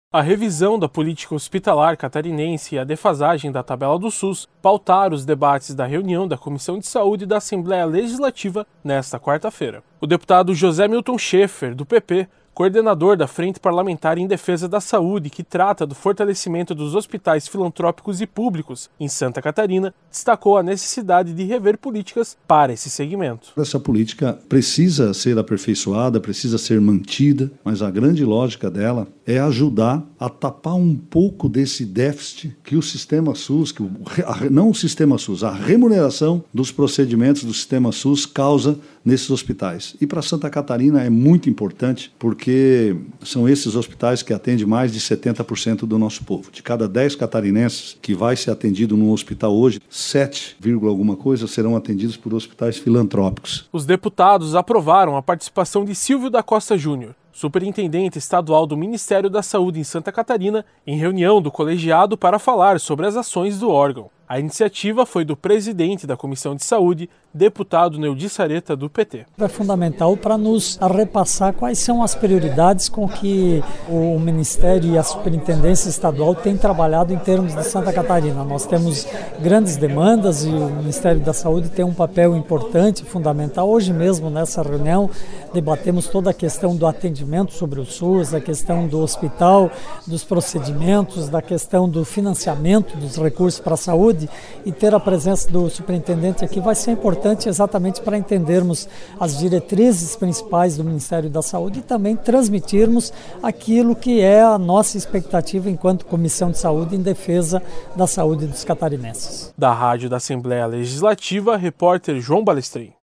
A revisão da política hospitalar catarinense e a defasagem da tabela do SUS pautaram os debates da reunião da Comissão de Saúde da Assembleia Legislativa nesta quarta-feira. O deputado José Milton Schaeffer, do PP, coordenador da Frente Parlamentar em Defesa da Saúde, que trata do fortalecimento dos hospitais filantrópicos e públicos em Santa Catarina, destacou a necessidade de rever políticas para esse segmento. Essa política precisa ser aperfeiçoada, precisa ser mantida, mas a grande lógica dela é ajudar a tapar um pouco desse déficit que o sistema SUS, não o sistema SUS, a remuneração dos procedimentos do sistema SUS causa nesses hospitais. E para Santa Catarina é muito importante porque são esses hospitais que atendem mais de 70% do nosso povo. De cada 10 catarinenses que vai ser atendido num hospital hoje, 7, alguma coisa serão atendidos por hospitais filantrópicos. Os deputados aprovaram a participação de Silvio da Costa Júnior, superintendente estadual do Ministério da Saúde em Santa Catarina, em reunião do colegiado para falar sobre as ações do órgão. A iniciativa foi do presidente da Comissão de Saúde, deputado Neudi Sareta, do PT. É fundamental para nos repassar quais são as prioridades com que o Ministério e a Superintendência Estadual têm trabalhado em termos de Santa Catarina. Nós temos grandes demandas e o Ministério da Saúde tem um papel importante, fundamental. Hoje mesmo, nessa reunião, debatemos toda a questão do atendimento sobre o SUS, a questão do hospital, dos procedimentos, da questão do financiamento dos recursos para a saúde, e ter a presença do superintendente aqui vai ser importante exatamente para entendermos as diretrizes principais do Ministério da Saúde e também transmitirmos aquilo que é a nossa expectativa enquanto Comissão de Saúde em defesa da saúde dos catarinenses. Da Rádio da Assembleia Legislativa, repórter João Balestrin.